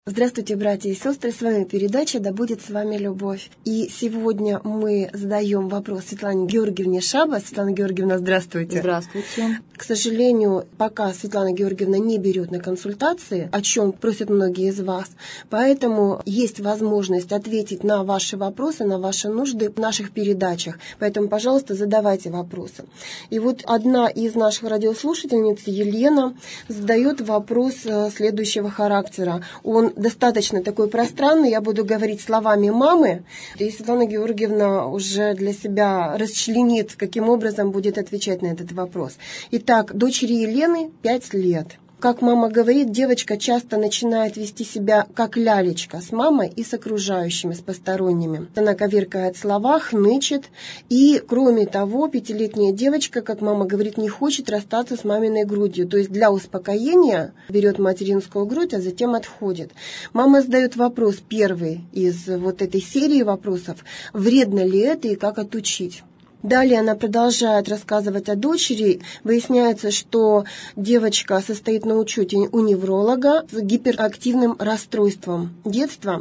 Здравствуйте, братья и сестры, с вами передача «Да будет с вами любовь». И сегодня мы задаем вопрос Светлане Георгиевне Шаба. Светлана Георгиевна, здравствуйте. Здравствуйте. К сожалению, пока Светлана Георгиевна не берет на консультации, о чем просят многие из вас, поэтому есть возможность ответить на ваши вопросы, на ваши нужды в наших передачах. Поэтому, пожалуйста, задавайте вопросы. И вот одна из наших радиослушательниц, Елена, задает вопрос следующего характера. Он достаточно такой пространный, я буду говорить словами мамы, и Светлана Георгиевна уже для себя расчленит, каким образом будет отвечать на этот вопрос. Итак, дочери Елены 5 лет. Как мама говорит, девочка часто начинает вести себя как лялечка с мамой и с окружающими, с посторонними. Она коверкает слова, хнычет. И, кроме того, 5-летняя девочка, как мама говорит, не хочет расстаться с маминой грудью. То есть для успокоения берет материнскую грудь, а затем отходит. Мама задает вопрос, первый из вот этой серии вопросов, вредно ли это и как отучить. Далее она продолжает рассказывать о дочери. Выясняется, что девочка состоит на учете у невролога с гиперактивным расстройством детства.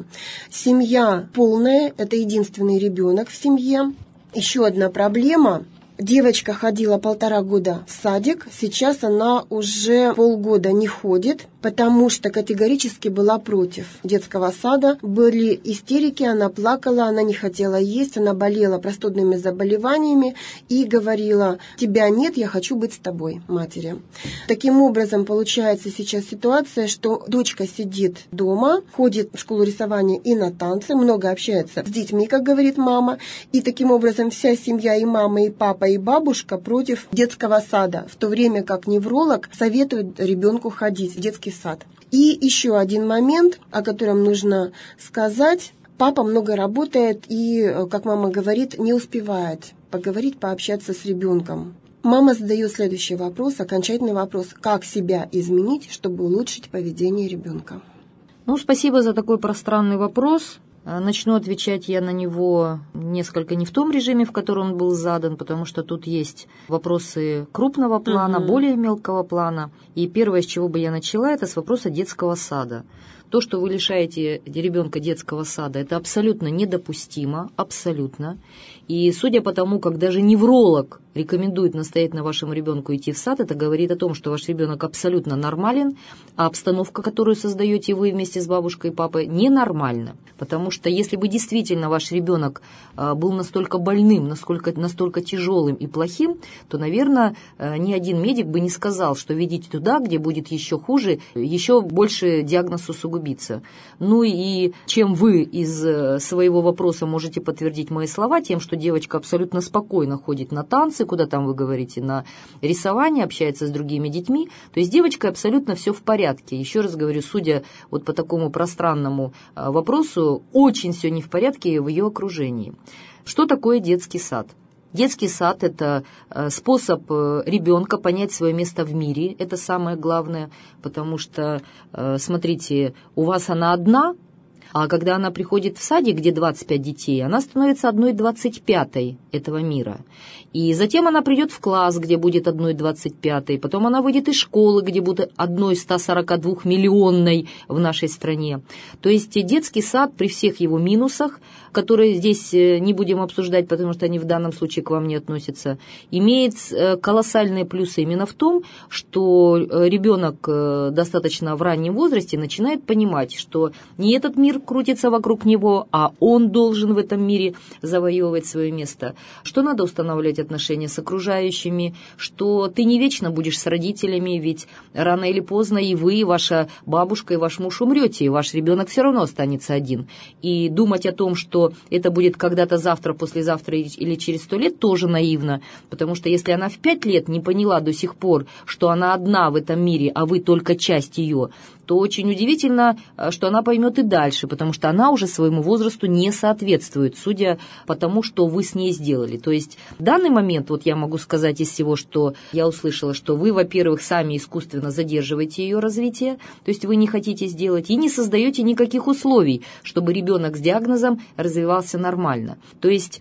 Семья полная, это единственный ребенок в семье. Еще одна проблема. Девочка ходила 1,5 года в садик, сейчас она уже полгода не ходит, потому что категорически была против детского сада. Были истерики, она плакала, она не хотела есть, она болела простудными заболеваниями и говорила: «Тебя нет, я хочу быть с тобой, матери». Таким образом, получается сейчас ситуация, что дочка сидит дома, ходит в школу рисования и на танцы, много общается с детьми, как говорит мама, и таким образом вся семья, и мама, и папа, и бабушка против детского сада, в то время как невролог советует ребенку ходить в детский сад. И еще один момент, о котором нужно сказать. Папа много работает и, как мама говорит, не успевает поговорить, пообщаться с ребенком. Мама задает следующий вопрос, окончательный вопрос: как себя изменить, чтобы улучшить поведение ребенка? Спасибо за такой пространный вопрос. Начну отвечать я на него несколько не в том режиме, в котором он был задан, потому что тут есть вопросы крупного плана, более мелкого плана. И первое, с чего бы я начала, это с вопроса детского сада. То, что вы лишаете ребенка детского сада, это абсолютно недопустимо, абсолютно. И судя по тому, как даже невролог рекомендует настоятельно вашему ребенку идти в сад, это говорит о том, что ваш ребенок абсолютно нормален, а обстановка, которую создаете вы вместе с бабушкой и папой, ненормальна. Потому что если бы действительно ваш ребенок был настолько больным, настолько тяжелым и плохим, то, наверное, ни один медик бы не сказал, что ведите туда, где будет еще хуже, еще больше диагноз усугубится. И чем вы из своего вопроса можете подтвердить мои слова, тем, что девочка абсолютно спокойно ходит на танцы, куда там вы говорите, на рисование, общается с другими детьми, то есть девочка абсолютно все в порядке. Еще раз говорю, судя вот по такому пространному вопросу, очень все не в порядке в ее окружении. Что такое детский сад? Детский сад – это способ ребенка понять свое место в мире, это самое главное, потому что, смотрите, у вас она одна, а когда она приходит в садик, где 25 детей, она становится 1/25 этого мира. И затем она придет в класс, где будет 1/25, потом она выйдет из школы, где будет 1/142-миллионной в нашей стране. То есть детский сад при всех его минусах, которые здесь не будем обсуждать, потому что они в данном случае к вам не относятся, имеет колоссальные плюсы именно в том, что ребенок достаточно в раннем возрасте начинает понимать, что не этот мир крутится вокруг него, а он должен в этом мире завоевывать свое место, что надо устанавливать отношения с окружающими, что ты не вечно будешь с родителями, ведь рано или поздно и вы, и ваша бабушка, и ваш муж умрете, и ваш ребенок все равно останется один. И думать о том, что это будет когда-то завтра, послезавтра или через 100 лет, тоже наивно, потому что если она в 5 лет не поняла до сих пор, что она одна в этом мире, а вы только часть ее, то очень удивительно, что она поймет и дальше, потому что она уже своему возрасту не соответствует, судя по тому, что вы с ней сделали. То есть в данный момент, вот я могу сказать из всего, что я услышала, что вы, во-первых, сами искусственно задерживаете ее развитие, то есть вы не хотите сделать и не создаете никаких условий, чтобы ребенок с диагнозом развивался нормально. То есть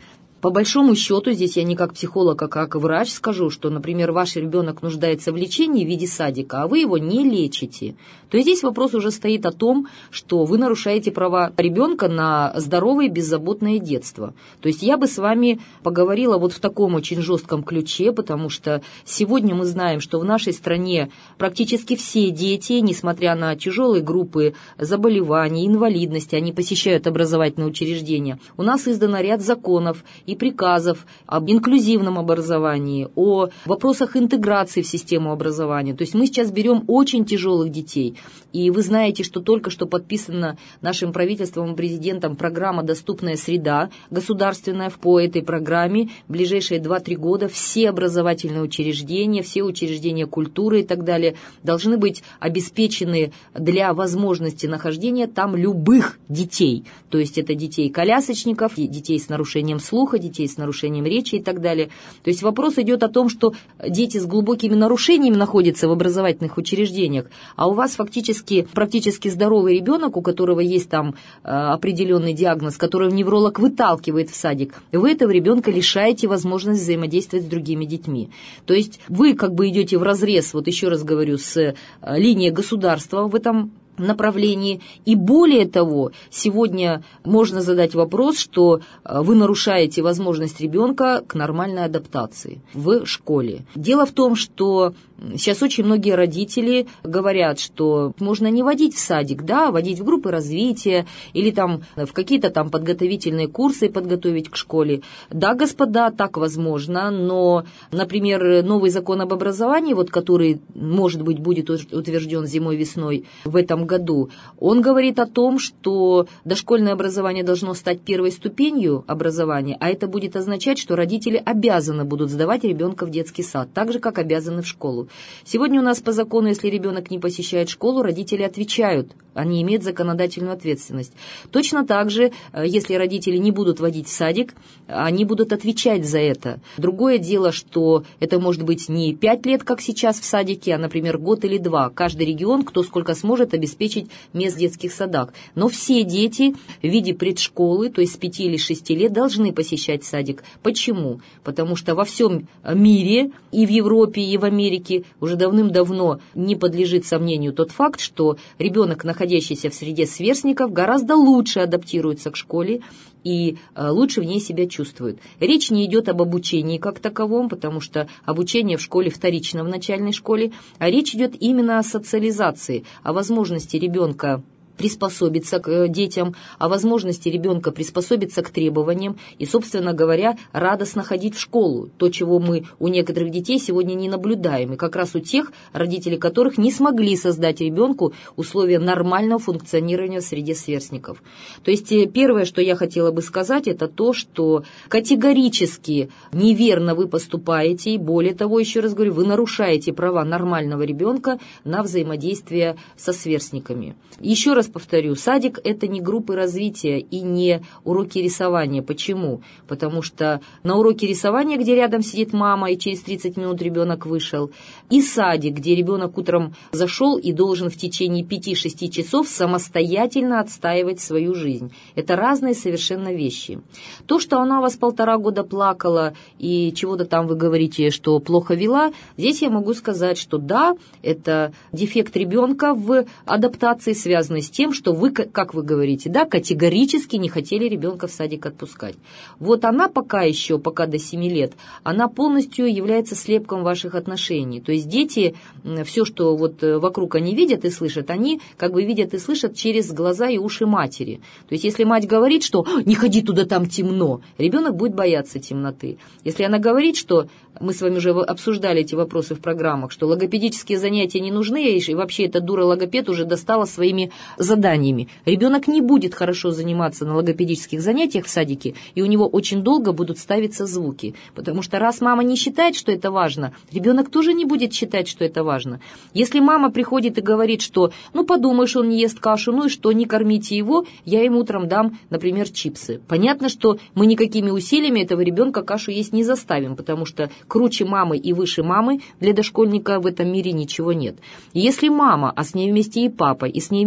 По большому счету, здесь я не как психолог, а как врач скажу, что, например, ваш ребенок нуждается в лечении в виде садика, а вы его не лечите, то здесь вопрос уже стоит о том, что вы нарушаете права ребенка на здоровое и беззаботное детство. То есть я бы с вами поговорила вот в таком очень жестком ключе, потому что сегодня мы знаем, что в нашей стране практически все дети, несмотря на тяжелые группы заболеваний, инвалидности, они посещают образовательные учреждения. У нас издано ряд законов и приказов об инклюзивном образовании, о вопросах интеграции в систему образования. То есть мы сейчас берем очень тяжелых детей. И вы знаете, что только что подписана нашим правительством и президентом программа «Доступная среда» государственная. По этой программе в ближайшие 2-3 года все образовательные учреждения, все учреждения культуры и так далее должны быть обеспечены для возможности нахождения там любых детей. То есть это детей-колясочников, детей с нарушением слуха, детей с нарушением речи и так далее. То есть вопрос идет о том, что дети с глубокими нарушениями находятся в образовательных учреждениях, а у вас практически здоровый ребенок, у которого есть там определенный диагноз, которого невролог выталкивает в садик, вы этого ребенка лишаете возможности взаимодействовать с другими детьми. То есть вы как бы идете вразрез, вот еще раз говорю, с линией государства в этом направлении. И более того, сегодня можно задать вопрос, что вы нарушаете возможность ребенка к нормальной адаптации в школе. Дело в том, что сейчас очень многие родители говорят, что можно не водить в садик, да, водить в группы развития или там в какие-то там подготовительные курсы подготовить к школе. Да, господа, так возможно, но, например, новый закон об образовании, вот который, может быть, будет утвержден зимой-весной в этом году, он говорит о том, что дошкольное образование должно стать первой ступенью образования, а это будет означать, что родители обязаны будут сдавать ребенка в детский сад, так же, как обязаны в школу. Сегодня у нас по закону, если ребенок не посещает школу, родители отвечают, они имеют законодательную ответственность. Точно так же, если родители не будут водить в садик, они будут отвечать за это. Другое дело, что это может быть не 5 лет, как сейчас в садике, а, например, год или 2. Каждый регион, кто сколько сможет, обеспечить мест в детских садах. Но все дети в виде предшколы, то есть с 5 или 6 лет, должны посещать садик. Почему? Потому что во всем мире, и в Европе, и в Америке, уже давным-давно не подлежит сомнению тот факт, что ребенок, находящийся в среде сверстников, гораздо лучше адаптируется к школе и лучше в ней себя чувствует. Речь не идет об обучении как таковом, потому что обучение в школе вторично в начальной школе, а речь идет именно о социализации, о возможности ребенка приспособиться к детям, о возможности ребенка приспособиться к требованиям и, собственно говоря, радостно ходить в школу. То, чего мы у некоторых детей сегодня не наблюдаем. И как раз у тех, родители которых не смогли создать ребенку условия нормального функционирования в среде сверстников. То есть первое, что я хотела бы сказать, это то, что категорически неверно вы поступаете, и более того, еще раз говорю, вы нарушаете права нормального ребенка на взаимодействие со сверстниками. Еще раз повторю, садик – это не группы развития и не уроки рисования. Почему? Потому что на уроке рисования, где рядом сидит мама, и через 30 минут ребенок вышел, и садик, где ребенок утром зашел и должен в течение 5-6 часов самостоятельно отстаивать свою жизнь. Это разные совершенно вещи. То, что она у вас 1,5 года плакала и чего-то там вы говорите, что плохо вела, здесь я могу сказать, что да, это дефект ребенка в адаптации, связанный с тем, что вы, как вы говорите, да, категорически не хотели ребенка в садик отпускать. Вот она пока до 7 лет, она полностью является слепком ваших отношений. То есть дети, все, что вот вокруг они видят и слышат, они как бы видят и слышат через глаза и уши матери. То есть если мать говорит, что «не ходи туда, там темно», ребенок будет бояться темноты. Если она говорит, что мы с вами уже обсуждали эти вопросы в программах, что логопедические занятия не нужны, и вообще эта дура-логопед уже достала своими заданиями. Ребенок не будет хорошо заниматься на логопедических занятиях в садике, и у него очень долго будут ставиться звуки. Потому что раз мама не считает, что это важно, ребенок тоже не будет считать, что это важно. Если мама приходит и говорит, что ну подумаешь, он не ест кашу, ну и что, не кормите его, я ему утром дам, например, чипсы. Понятно, что мы никакими усилиями этого ребенка кашу есть не заставим, потому что круче мамы и выше мамы для дошкольника в этом мире ничего нет. И если мама, а с ней вместе и папа, и с ней вместе бабушка,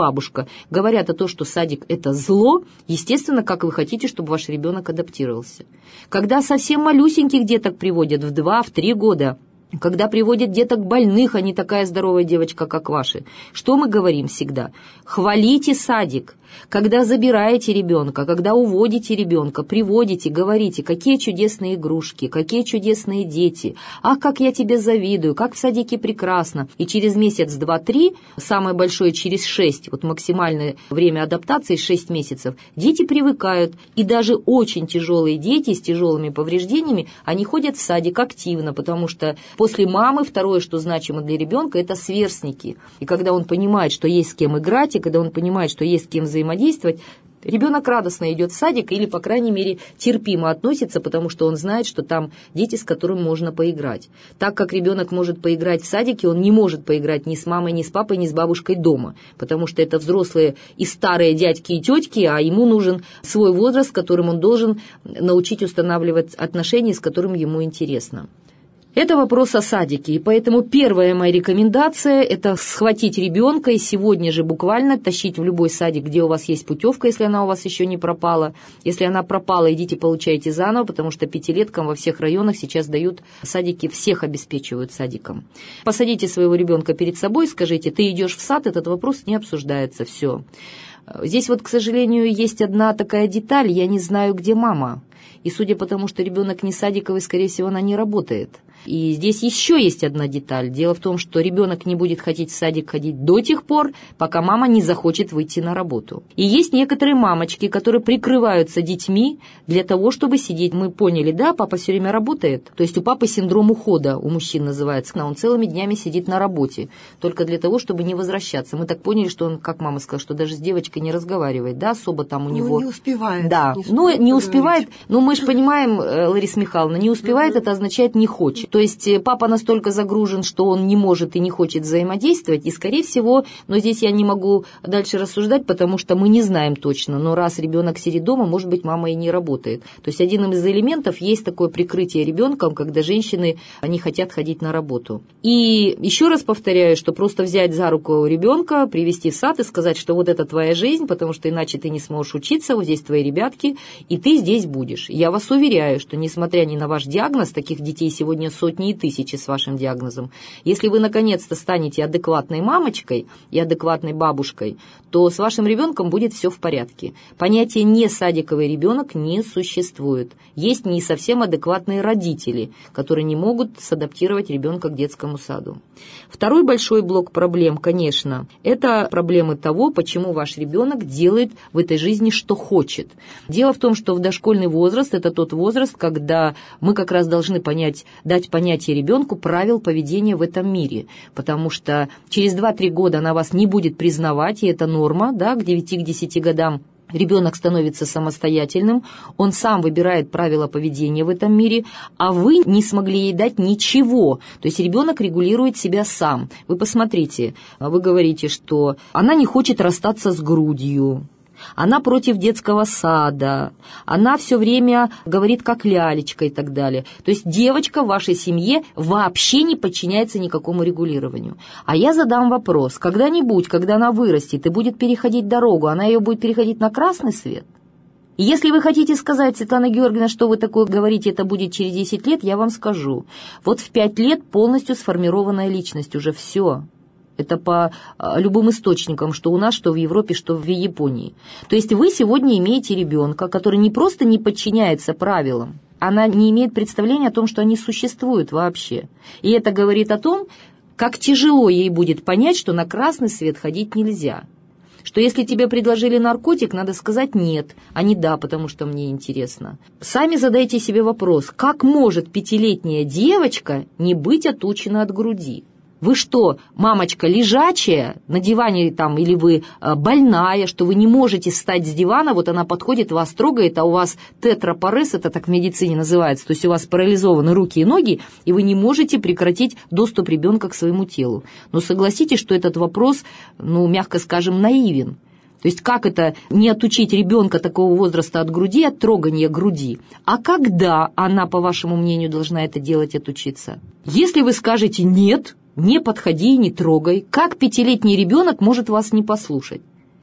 бабушка говорят о том, что садик – это зло, естественно, как вы хотите, чтобы ваш ребенок адаптировался. Когда совсем малюсеньких деток приводят в 2-3 года, когда приводят деток больных, а не такая здоровая девочка, как ваши, что мы говорим всегда? Хвалите садик. Когда забираете ребенка, когда уводите ребенка, приводите, говорите, какие чудесные игрушки, какие чудесные дети, ах, как я тебе завидую, как в садике прекрасно. И через месяц, 2-3, самое большое через 6, вот максимальное время адаптации 6 месяцев, дети привыкают, и даже очень тяжелые дети с тяжелыми повреждениями, они ходят в садик активно, потому что после мамы второе, что значимо для ребенка, это сверстники. И когда он понимает, что есть с кем играть, и когда он понимает, что есть с кем взаимодействовать, ребенок радостно идет в садик или, по крайней мере, терпимо относится, потому что он знает, что там дети, с которыми можно поиграть. Так как ребенок может поиграть в садике, он не может поиграть ни с мамой, ни с папой, ни с бабушкой дома, потому что это взрослые и старые дядьки и тетки, а ему нужен свой возраст, с которым он должен научить устанавливать отношения, с которым ему интересно. Это вопрос о садике, и поэтому первая моя рекомендация – это схватить ребенка и сегодня же буквально тащить в любой садик, где у вас есть путевка, если она у вас еще не пропала. Если она пропала, идите получайте заново, потому что 5-леткам во всех районах сейчас дают садики, всех обеспечивают садиком. Посадите своего ребенка перед собой, скажите, ты идешь в сад, этот вопрос не обсуждается, все. Здесь вот, к сожалению, есть одна такая деталь, я не знаю, где мама. И судя по тому, что ребенок не садиковый, скорее всего, она не работает. И здесь еще есть одна деталь. Дело в том, что ребенок не будет хотеть в садик ходить до тех пор, пока мама не захочет выйти на работу. И есть некоторые мамочки, которые прикрываются детьми для того, чтобы сидеть. Мы поняли, да, папа все время работает. То есть у папы синдром ухода, у мужчин называется. Он целыми днями сидит на работе, только для того, чтобы не возвращаться. Мы так поняли, что он, как мама сказала, что даже с девочкой не разговаривает, да, особо там у него... не успевает. Да, не успевает. Но мы же понимаем, Лариса Михайловна, не успевает, это означает не хочет. То есть папа настолько загружен, что он не может и не хочет взаимодействовать, и, скорее всего, но здесь я не могу дальше рассуждать, потому что мы не знаем точно, но раз ребенок сидит дома, может быть, мама и не работает. То есть один из элементов есть такое прикрытие ребенком, когда женщины, они хотят ходить на работу. И еще раз повторяю, что просто взять за руку ребенка, привести в сад и сказать, что вот это твоя жизнь, потому что иначе ты не сможешь учиться, вот здесь твои ребятки, и ты здесь будешь. Я вас уверяю, что несмотря ни на ваш диагноз, таких детей сегодня сотни и тысячи с вашим диагнозом, если вы наконец-то станете адекватной мамочкой и адекватной бабушкой, то с вашим ребенком будет все в порядке. Понятие «несадиковый ребенок» не существует. Есть не совсем адекватные родители, которые не могут садаптировать ребенка к детскому саду. Второй большой блок проблем, конечно, это проблемы того, почему ваш ребенок делает в этой жизни, что хочет. Дело в том, что в дошкольный возраст – это тот возраст, когда мы как раз должны дать понятие ребенку правил поведения в этом мире, потому что через 2-3 года она вас не будет признавать, и это норма, да, к 9-10 годам. Ребенок становится самостоятельным, он сам выбирает правила поведения в этом мире, а вы не смогли ей дать ничего. То есть ребенок регулирует себя сам. Вы посмотрите, вы говорите, что она не хочет расстаться с грудью, она против детского сада, она все время говорит как лялечка и так далее. То есть девочка в вашей семье вообще не подчиняется никакому регулированию. А я задам вопрос, когда-нибудь, когда она вырастет и будет переходить дорогу, она ее будет переходить на красный свет? И если вы хотите сказать, Светлана Георгиевна, что вы такое говорите, это будет через 10 лет, я вам скажу. Вот в 5 лет полностью сформированная личность, уже все. Это по любым источникам, что у нас, что в Европе, что в Японии. То есть вы сегодня имеете ребенка, который не просто не подчиняется правилам, она не имеет представления о том, что они существуют вообще. И это говорит о том, как тяжело ей будет понять, что на красный свет ходить нельзя. Что если тебе предложили наркотик, надо сказать «нет», а не «да», потому что мне интересно. Сами задайте себе вопрос, как может 5-летняя девочка не быть отучена от груди? Вы что, мамочка, лежачая на диване там, или вы больная, что вы не можете встать с дивана, вот она подходит, вас трогает, а у вас тетрапарез, это так в медицине называется, то есть у вас парализованы руки и ноги, и вы не можете прекратить доступ ребенка к своему телу. Но согласитесь, что этот вопрос, мягко скажем, наивен. То есть как это не отучить ребенка такого возраста от груди, от трогания груди? А когда она, по вашему мнению, должна это делать, отучиться? Если вы скажете «нет», не подходи и не трогай. Как 5-летний ребенок может вас не послушать?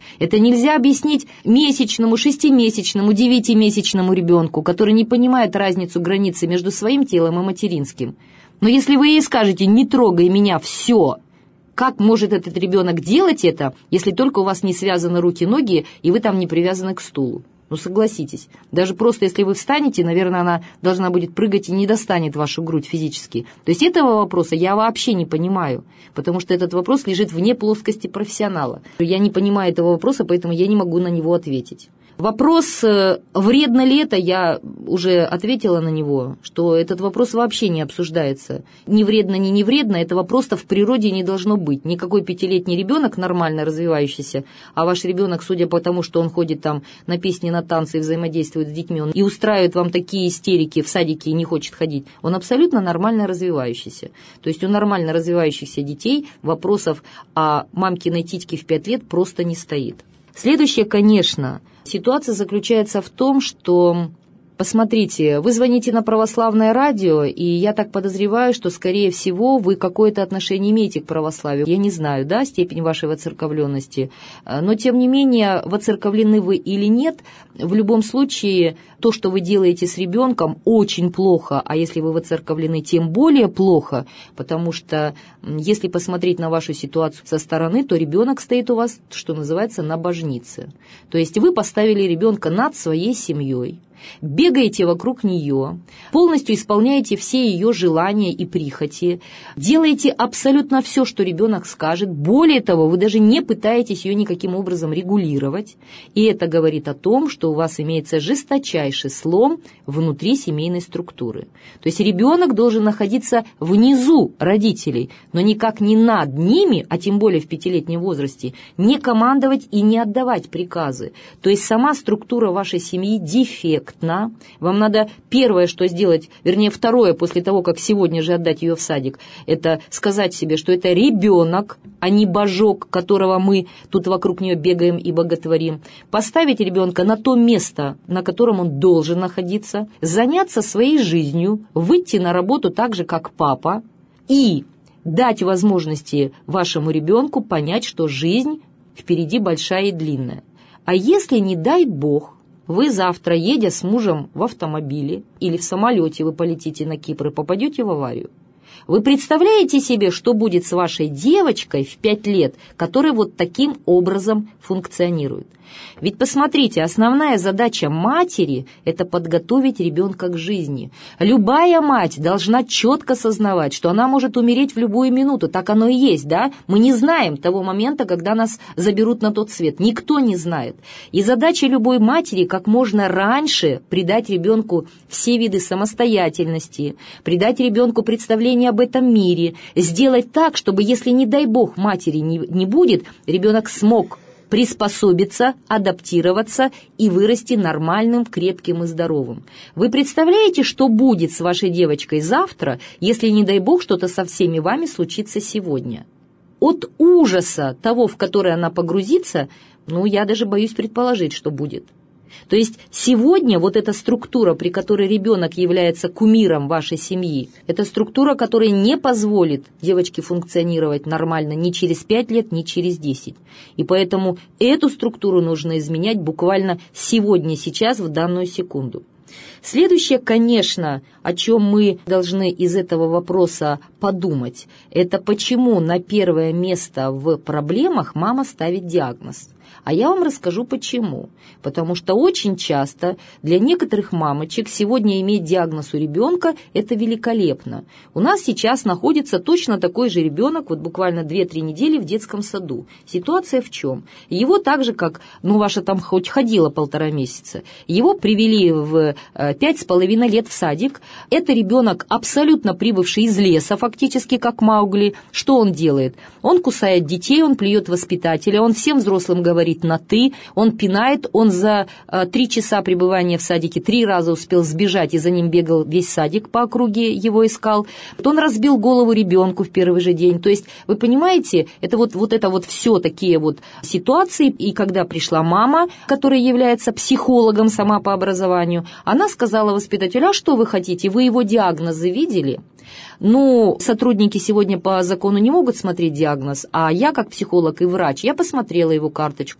Это нельзя объяснить месячному, 6-месячному, 9-месячному ребенку, который не понимает разницу границы между своим телом и материнским. Но если вы ей скажете «не трогай меня, все», как может этот ребенок делать это, если только у вас не связаны руки-ноги и вы там не привязаны к стулу? Ну, согласитесь, даже просто если вы встанете, наверное, она должна будет прыгать и не достанет вашу грудь физически. То есть этого вопроса я вообще не понимаю, потому что этот вопрос лежит вне плоскости профессионала. Я не понимаю этого вопроса, поэтому я не могу на него ответить. Вопрос, вредно ли это, я уже ответила на него, что этот вопрос вообще не обсуждается. Ни вредно, ни не вредно, этого просто в природе не должно быть. Никакой 5-летний ребенок, нормально развивающийся, а ваш ребенок, судя по тому, что он ходит там на песни, на танцы и взаимодействует с детьми, он и устраивает вам такие истерики в садике и не хочет ходить, он абсолютно нормально развивающийся. То есть у нормально развивающихся детей вопросов о мамкиной титьке в 5 лет просто не стоит. Следующее, конечно, ситуация заключается в том, что, посмотрите, вы звоните на православное радио, и я так подозреваю, что, скорее всего, вы какое-то отношение имеете к православию. Я не знаю, да, степень вашей воцерковленности, но, тем не менее, воцерковлены вы или нет, в любом случае, то, что вы делаете с ребенком, очень плохо, а если вы воцерковлены, тем более плохо, потому что, если посмотреть на вашу ситуацию со стороны, то ребенок стоит у вас, что называется, на божнице. То есть вы поставили ребенка над своей семьей, бегаете вокруг нее, полностью исполняете все ее желания и прихоти, делаете абсолютно все, что ребенок скажет. Более того, вы даже не пытаетесь ее никаким образом регулировать. И это говорит о том, что у вас имеется жесточайший слом внутри семейной структуры. То есть ребенок должен находиться внизу родителей, но никак не над ними, а тем более в 5-летнем возрасте, не командовать и не отдавать приказы. То есть сама структура вашей семьи дефектна. Вам надо первое, что сделать, вернее, второе, после того, как сегодня же отдать ее в садик, это сказать себе, что это ребенок, а не божок, которого мы тут вокруг нее бегаем и боготворим. Поставить ребенка на то место, на котором он должен находиться, заняться своей жизнью, выйти на работу так же, как папа, и дать возможности вашему ребенку понять, что жизнь впереди большая и длинная. А если, не дай бог, вы завтра, едя с мужем в автомобиле или в самолете, вы полетите на Кипр и попадете в аварию, вы представляете себе, что будет с вашей девочкой в 5 лет, которая вот таким образом функционирует? Ведь посмотрите, основная задача матери – это подготовить ребенка к жизни. Любая мать должна четко сознавать, что она может умереть в любую минуту. Так оно и есть, да? Мы не знаем того момента, когда нас заберут на тот свет. Никто не знает. И задача любой матери – как можно раньше придать ребенку все виды самостоятельности, придать ребенку представление об этом мире, сделать так, чтобы, если, не дай бог, матери не будет, ребенок смог приспособиться, адаптироваться и вырасти нормальным, крепким и здоровым. Вы представляете, что будет с вашей девочкой завтра, если, не дай бог, что-то со всеми вами случится сегодня? От ужаса того, в который она погрузится, я даже боюсь предположить, что будет. То есть сегодня вот эта структура, при которой ребенок является кумиром вашей семьи, это структура, которая не позволит девочке функционировать нормально ни через 5 лет, ни через 10. И поэтому эту структуру нужно изменять буквально сегодня, сейчас, в данную секунду. Следующее, конечно, о чем мы должны из этого вопроса подумать, это почему на первое место в проблемах мама ставит диагноз. А я вам расскажу почему. Потому что очень часто для некоторых мамочек сегодня иметь диагноз у ребенка – это великолепно. У нас сейчас находится точно такой же ребенок, вот буквально 2-3 недели в детском саду. Ситуация в чем? Его так же, как, ваша там хоть ходила 1,5 месяца, его привели в 5,5 лет в садик. Это ребенок, абсолютно прибывший из леса, фактически как Маугли. Что он делает? Он кусает детей, он плюет воспитателя, он всем взрослым говорит на «ты», он пинает, он за 3 часа пребывания в садике 3 раза успел сбежать, и за ним бегал весь садик по округе, его искал. Он разбил голову ребенку в первый же день. То есть, вы понимаете, это вот все такие вот ситуации. И когда пришла мама, которая является психологом сама по образованию, она сказала воспитателю: а что вы хотите, вы его диагнозы видели? Сотрудники сегодня по закону не могут смотреть диагноз, а я, как психолог и врач, я посмотрела его карточку.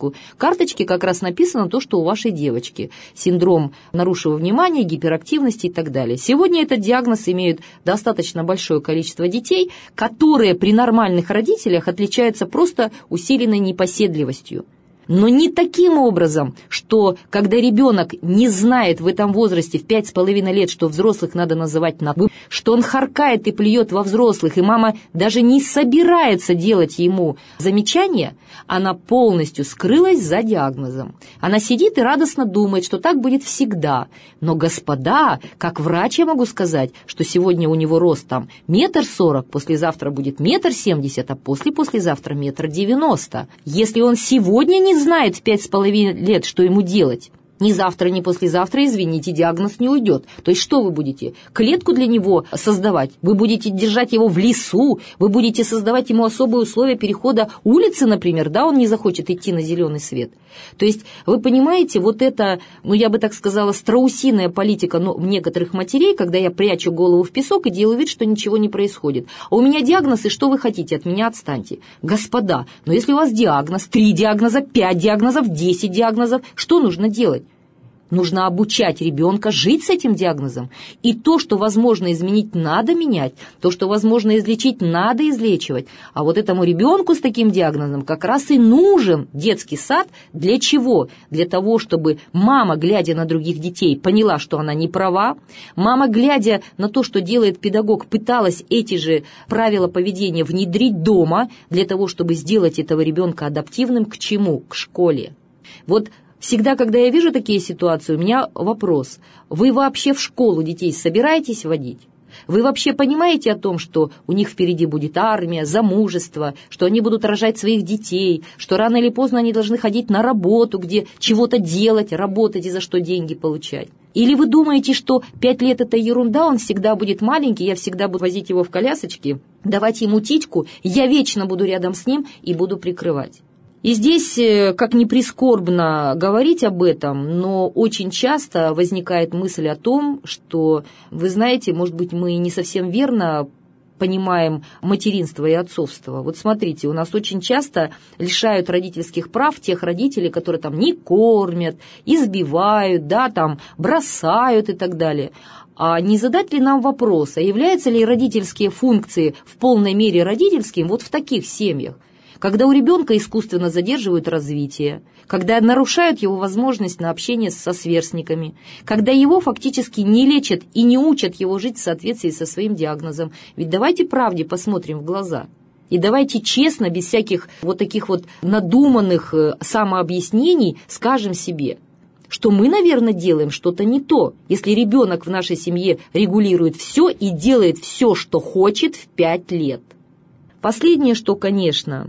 карточку. В карточке как раз написано то, что у вашей девочки. Синдром нарушенного внимания, гиперактивности и так далее. Сегодня этот диагноз имеют достаточно большое количество детей, которые при нормальных родителях отличаются просто усиленной непоседливостью. Но не таким образом, что когда ребенок не знает в этом возрасте в 5,5 лет, что взрослых надо называть на «вы», что он харкает и плюет во взрослых, и мама даже не собирается делать ему замечания, она полностью скрылась за диагнозом. Она сидит и радостно думает, что так будет всегда. Но, господа, как врач я могу сказать, что сегодня у него рост там 1,40 м, послезавтра будет 1,70 м, а послезавтра 1,90 м. Если он сегодня не знает в 5,5 лет, что ему делать, ни завтра, ни послезавтра, извините, диагноз не уйдет. То есть что вы будете? Клетку для него создавать? Вы будете держать его в лесу? Вы будете создавать ему особые условия перехода улицы, например? Да, он не захочет идти на зеленый свет. То есть, вы понимаете, вот это, я бы так сказала, страусиная политика некоторых матерей, когда я прячу голову в песок и делаю вид, что ничего не происходит. А у меня диагноз, и что вы хотите? От меня отстаньте. Господа, но если у вас диагноз, 3 диагноза, 5 диагнозов, 10 диагнозов, что нужно делать? Нужно обучать ребенка жить с этим диагнозом. И то, что возможно изменить, надо менять. То, что возможно излечить, надо излечивать. А вот этому ребенку с таким диагнозом как раз и нужен детский сад. Для чего? Для того, чтобы мама, глядя на других детей, поняла, что она не права. Мама, глядя на то, что делает педагог, пыталась эти же правила поведения внедрить дома, для того, чтобы сделать этого ребенка адаптивным к чему? К школе. Вот всегда, когда я вижу такие ситуации, у меня вопрос. Вы вообще в школу детей собираетесь водить? Вы вообще понимаете о том, что у них впереди будет армия, замужество, что они будут рожать своих детей, что рано или поздно они должны ходить на работу, где чего-то делать, работать и за что деньги получать? Или вы думаете, что 5 лет это ерунда, он всегда будет маленький, я всегда буду возить его в колясочке, давать ему титьку, я вечно буду рядом с ним и буду прикрывать? И здесь, как ни прискорбно говорить об этом, но очень часто возникает мысль о том, что, вы знаете, может быть, мы не совсем верно понимаем материнство и отцовство. Вот смотрите, у нас очень часто лишают родительских прав тех родителей, которые там не кормят, избивают, да, там бросают и так далее. А не задать ли нам вопрос, а являются ли родительские функции в полной мере родительскими вот в таких семьях? Когда у ребенка искусственно задерживают развитие, когда нарушают его возможность на общение со сверстниками, когда его фактически не лечат и не учат его жить в соответствии со своим диагнозом. Ведь давайте правде посмотрим в глаза. И давайте честно, без всяких вот таких вот надуманных самообъяснений скажем себе, что мы, наверное, делаем что-то не то, если ребенок в нашей семье регулирует все и делает все, что хочет в 5 лет. Последнее, что, конечно,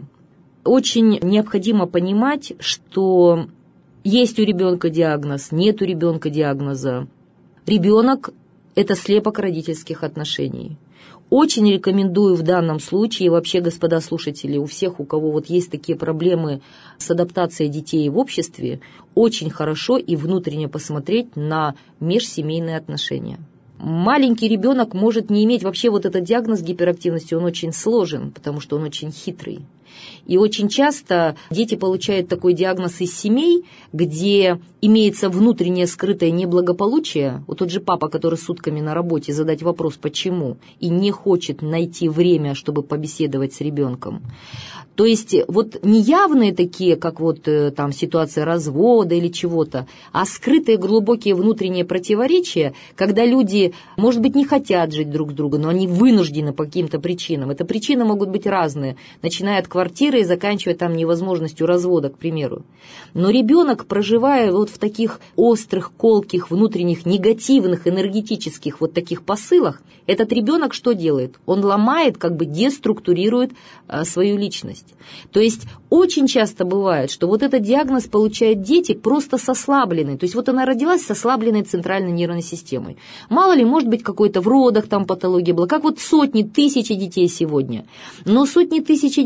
очень необходимо понимать, что есть у ребенка диагноз, нет у ребенка диагноза. Ребенок – это слепок родительских отношений. Очень рекомендую в данном случае, вообще, господа слушатели, у всех, у кого вот есть такие проблемы с адаптацией детей в обществе, очень хорошо и внутренне посмотреть на межсемейные отношения. Маленький ребенок может не иметь вообще вот этот диагноз гиперактивности, он очень сложен, потому что он очень хитрый. И очень часто дети получают такой диагноз из семей, где имеется внутреннее скрытое неблагополучие. Вот тот же папа, который сутками на работе, задать вопрос «почему?» и не хочет найти время, чтобы побеседовать с ребенком. То есть вот не явные такие, как вот там ситуация развода или чего-то, а скрытые глубокие внутренние противоречия, когда люди, может быть, не хотят жить друг с другом, но они вынуждены по каким-то причинам. Это причины могут быть разные, начиная от квартиры и заканчивая там невозможностью развода, к примеру. Но ребенок, проживая вот в таких острых, колких, внутренних, негативных, энергетических вот таких посылах, этот ребенок что делает? Он ломает, как бы деструктурирует свою личность. То есть очень часто бывает, что вот этот диагноз получают дети просто с ослабленной. То есть вот она родилась с ослабленной центральной нервной системой. Мало ли, может быть, какой-то в родах там патология была, как вот сотни, тысячи детей сегодня. Но сотни, тысячи детей, находясь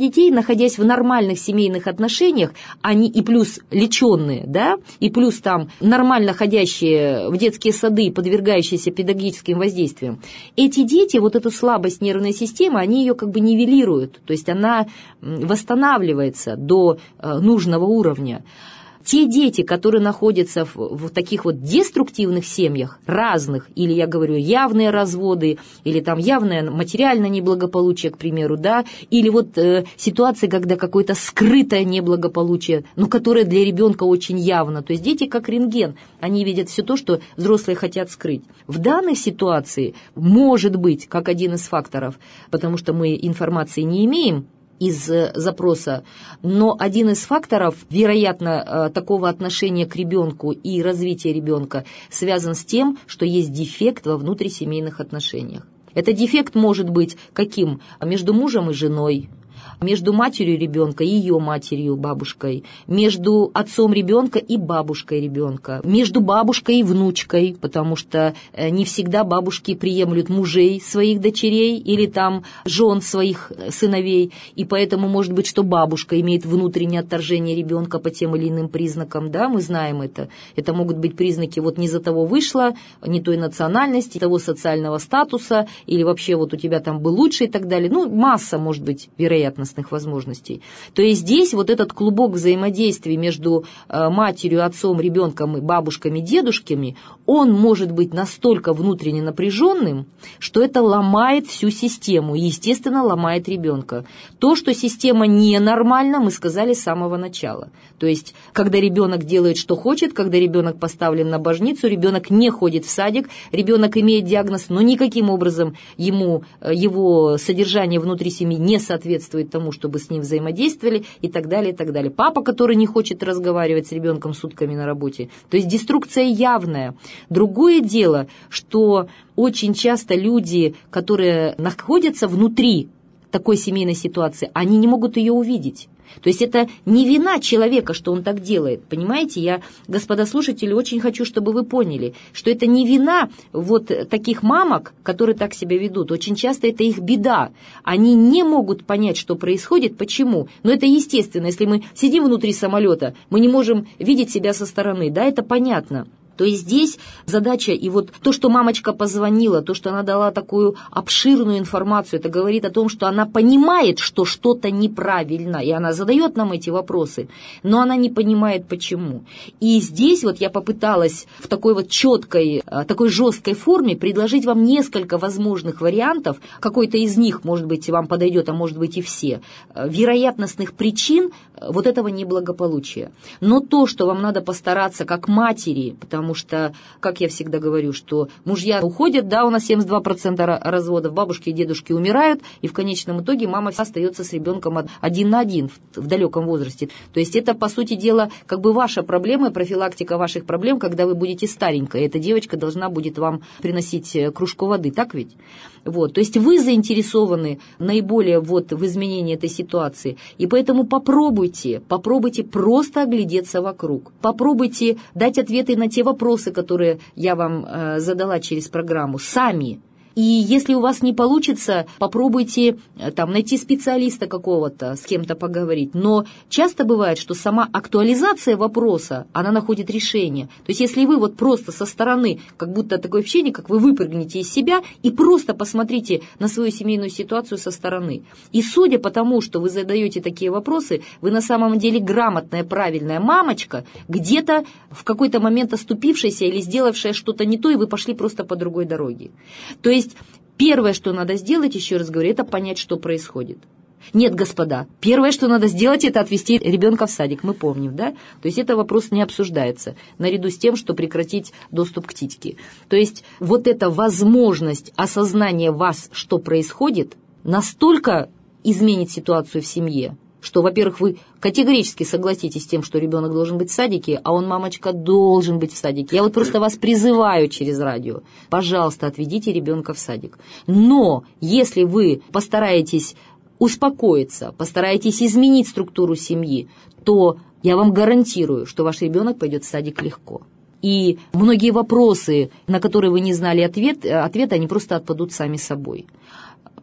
находясь в нормальных семейных отношениях, они и плюс леченные, да, и плюс там нормально ходящие в детские сады, подвергающиеся педагогическим воздействиям, эти дети, вот эту слабость нервной системы, они ее как бы нивелируют, то есть она восстанавливается до нужного уровня. Те дети, которые находятся в таких вот деструктивных семьях, разных, или, я говорю, явные разводы, или там явное материальное неблагополучие, к примеру, да, или вот ситуации, когда какое-то скрытое неблагополучие, но которое для ребенка очень явно. То есть дети как рентген, они видят все то, что взрослые хотят скрыть. В данной ситуации может быть, как один из факторов, потому что мы информации не имеем из запроса, но один из факторов, вероятно, такого отношения к ребенку и развития ребенка связан с тем, что есть дефект во внутрисемейных отношениях. Этот дефект может быть каким? Между мужем и женой, между матерью ребенка и ее матерью, бабушкой, между отцом ребенка и бабушкой ребенка, между бабушкой и внучкой, потому что не всегда бабушки приемлют мужей своих дочерей или там жен своих сыновей, и поэтому может быть, что бабушка имеет внутреннее отторжение ребенка по тем или иным признакам, да, мы знаем это. Это могут быть признаки вот не за того вышла, не той национальности, того социального статуса, или вообще вот у тебя там был лучше и так далее. Ну, масса, может быть, вероятностных возможностей. То есть здесь вот этот клубок взаимодействия между матерью, отцом, ребенком и бабушками, дедушками, он может быть настолько внутренне напряженным, что это ломает всю систему и, естественно, ломает ребенка. То, что система ненормальна, мы сказали с самого начала. То есть, когда ребенок делает, что хочет, когда ребенок поставлен на божницу, ребенок не ходит в садик, ребенок имеет диагноз, но никаким образом ему его содержание внутри семьи не соответствует тому, чтобы с ним взаимодействовали и так далее, и так далее. Папа, который не хочет разговаривать с ребенком сутками на работе. То есть деструкция явная. Другое дело, что очень часто люди, которые находятся внутри такой семейной ситуации, они не могут ее увидеть. То есть это не вина человека, что он так делает, понимаете? Я, господа слушатели, очень хочу, чтобы вы поняли, что это не вина вот таких мамок, которые так себя ведут. Очень часто это их беда. Они не могут понять, что происходит, почему. Но это естественно. Если мы сидим внутри самолета, мы не можем видеть себя со стороны, да, это понятно. То есть здесь задача, и вот то, что мамочка позвонила, то, что она дала такую обширную информацию, это говорит о том, что она понимает, что что-то неправильно, и она задает нам эти вопросы, но она не понимает, почему. И здесь вот я попыталась в такой вот четкой, такой жесткой форме предложить вам несколько возможных вариантов, какой-то из них, может быть, вам подойдет, а может быть и все, вероятностных причин вот этого неблагополучия. Но то, что вам надо постараться как матери, потому что, как я всегда говорю, что мужья уходят, да, у нас 72% разводов, бабушки и дедушки умирают, и в конечном итоге мама остается с ребенком один на один в далеком возрасте. То есть это, по сути дела, как бы ваша проблема, профилактика ваших проблем, когда вы будете старенькой. Эта девочка должна будет вам приносить кружку воды, так ведь? Вот, то есть вы заинтересованы наиболее вот в изменении этой ситуации, и поэтому попробуйте просто оглядеться вокруг, попробуйте дать ответы на те вопросы, которые я вам задала через программу, сами. И если у вас не получится, попробуйте там найти специалиста какого-то, с кем-то поговорить. Но часто бывает, что сама актуализация вопроса, она находит решение. То есть если вы вот просто со стороны, как будто такое ощущение, как вы выпрыгнете из себя и просто посмотрите на свою семейную ситуацию со стороны. И судя по тому, что вы задаете такие вопросы, вы на самом деле грамотная, правильная мамочка, где-то в какой-то момент оступившаяся или сделавшая что-то не то, и вы пошли просто по другой дороге. То есть первое, что надо сделать, еще раз говорю, это понять, что происходит. Нет, господа, первое, что надо сделать, это отвезти ребенка в садик, мы помним, да? То есть это вопрос не обсуждается, наряду с тем, что прекратить доступ к титьке. То есть вот эта возможность осознания вас, что происходит, настолько изменит ситуацию в семье, что, во-первых, вы категорически согласитесь с тем, что ребенок должен быть в садике, а он, мамочка, должен быть в садике. Я вот просто вас призываю через радио, пожалуйста, отведите ребенка в садик. Но если вы постараетесь успокоиться, постараетесь изменить структуру семьи, то я вам гарантирую, что ваш ребенок пойдет в садик легко. И многие вопросы, на которые вы не знали ответа, они просто отпадут сами собой.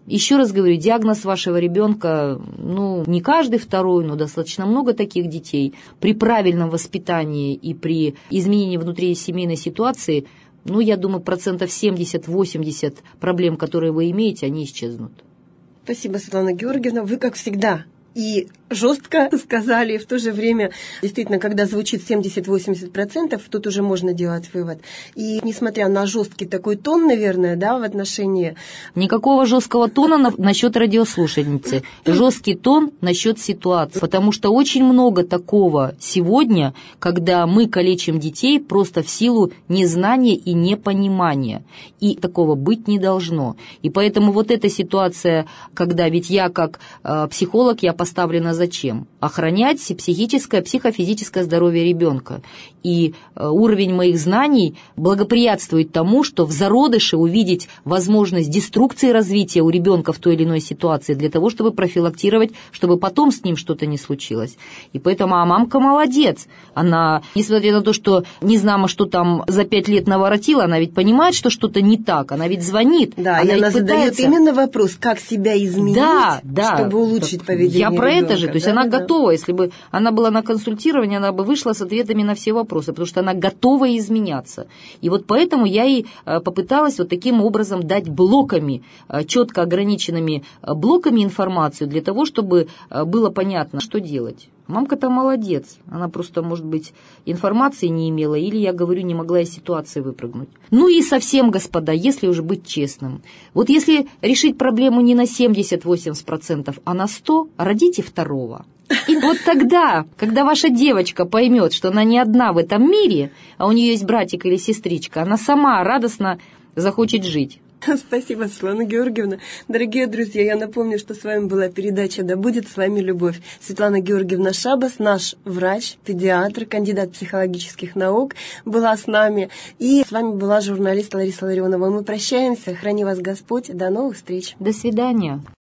Еще раз говорю, диагноз вашего ребенка, не каждый второй, но достаточно много таких детей. При правильном воспитании и при изменении внутрисемейной ситуации, я думаю, 70-80% проблем, которые вы имеете, они исчезнут. Спасибо, Светлана Георгиевна. Вы, как всегда, и жестко сказали, и в то же время, действительно, когда звучит 70-80%, тут уже можно делать вывод. И несмотря на жесткий такой тон, наверное, в отношении... Никакого жесткого тона насчет радиослушательницы. Жесткий тон насчет ситуации. Потому что очень много такого сегодня, когда мы калечим детей просто в силу незнания и непонимания. И такого быть не должно. И поэтому вот эта ситуация, когда ведь я как психолог, я поставлена зачем? Охранять психическое, психофизическое здоровье ребенка. И уровень моих знаний благоприятствует тому, что в зародыше увидеть возможность деструкции развития у ребенка в той или иной ситуации для того, чтобы профилактировать, чтобы потом с ним что-то не случилось. И поэтому, мамка молодец. Она, несмотря на то, что не знамо, что там за 5 лет наворотила, она ведь понимает, что что-то не так, она ведь звонит. Да, и она задает именно вопрос, как себя изменить, чтобы улучшить поведение Я про ребенка. это же, то есть она готова, если бы она была на консультировании, она бы вышла с ответами на все вопросы, потому что она готова изменяться. И вот поэтому я и попыталась вот таким образом дать блоками, четко ограниченными блоками информацию для того, чтобы было понятно, что делать. Мамка-то молодец, она просто, может быть, информации не имела, или, я говорю, не могла из ситуации выпрыгнуть. И совсем, господа, если уже быть честным, вот если решить проблему не на 70-80%, а на 100%, родите второго. И вот тогда, когда ваша девочка поймет, что она не одна в этом мире, а у нее есть братик или сестричка, она сама радостно захочет жить. Спасибо, Светлана Георгиевна. Дорогие друзья, я напомню, что с вами была передача «Да будет с вами любовь». Светлана Георгиевна Шабас, наш врач, педиатр, кандидат психологических наук, была с нами. И с вами была журналист Лариса Ларионова. Мы прощаемся. Храни вас Господь. До новых встреч. До свидания.